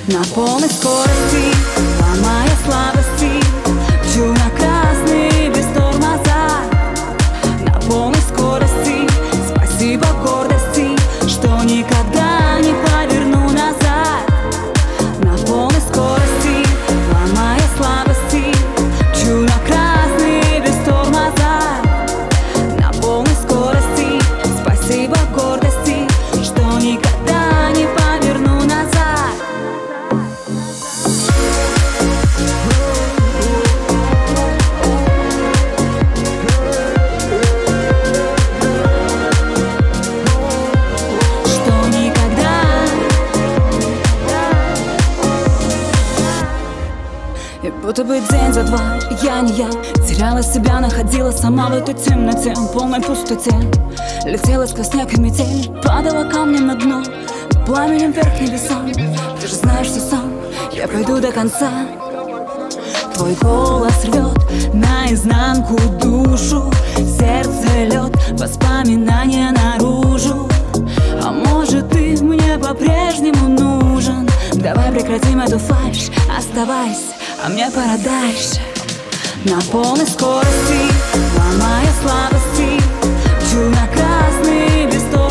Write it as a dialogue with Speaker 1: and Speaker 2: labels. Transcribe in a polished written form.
Speaker 1: На полной скорости, ломая слабости, мчу на красный без тормоза. На полной скорости, спасибо гордости, что никогда не поверну назад. На полной скорости, ломая слабости, мчу на красный без тормоза. На полной скорости, спасибо гордости, что никогда не поверну назад. И будто бы день за два, я не я, теряла себя, находила сама в этой темноте, полной пустоте. Летела сквозь снег и метель, падала камнем на дно, но пламенем вверх небесам. Ты же знаешь, что сам я пойду до конца. Твой голос рвет наизнанку душу, сердце лед, воспоминания наружу. А может, ты мне по-прежнему нужен? Давай прекратим эту фальшь, оставайся, а мне пора дальше. На полной скорости, ломая слабости, мчу на красный без